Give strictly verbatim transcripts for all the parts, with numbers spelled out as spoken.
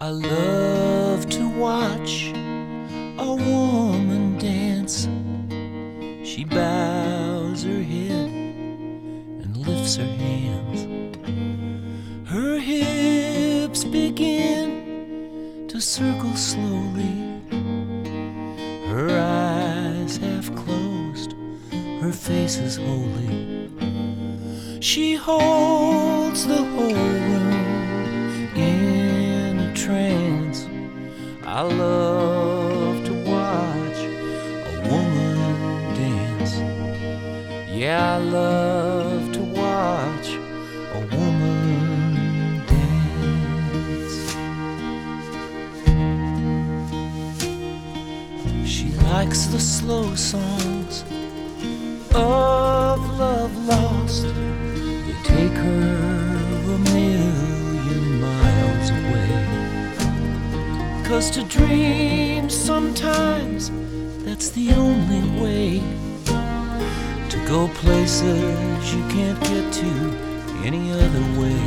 I love to watch a woman dance. She bows her head and lifts her hands. Her hips begin to circle slowly. Her eyes half closed, her face is holy. She holds the whole room in a trance. I love to watch a woman dance. Yeah, I love to watch a woman dance. She likes the slow songs of love lost. They take her a million miles away. 'Cause to dream sometimes, that's the only way to go places you can't get to any other way.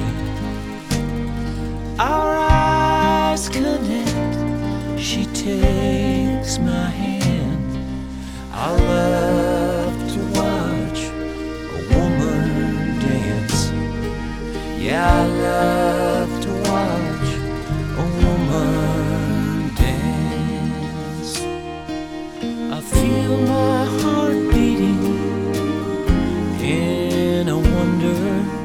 Our eyes connect, she takes my hand. I love to watch a woman dance. Yeah, I love to watch a woman dance. I feel my heart beating and I wonder,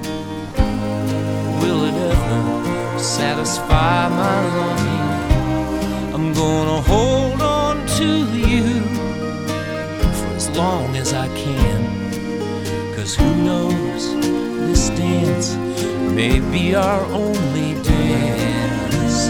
will it ever satisfy my longing? I'm gonna hold on to you for as long as I can. 'Cause who knows, this dance may be our only dance.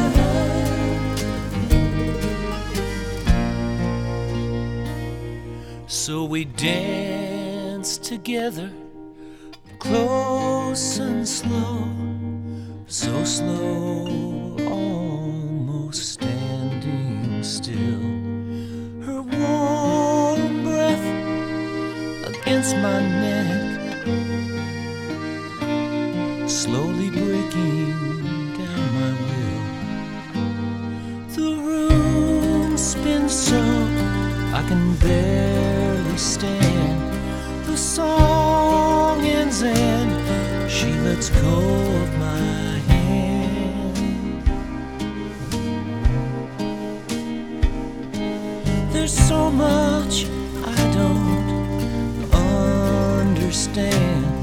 So we dance together, close and slow, so slow, almost standing still. Her warm breath against my neck, slowly breaking down my will. The room spins so I can barely stand. The song ends and she lets go of my hand. There's so much I don't understand.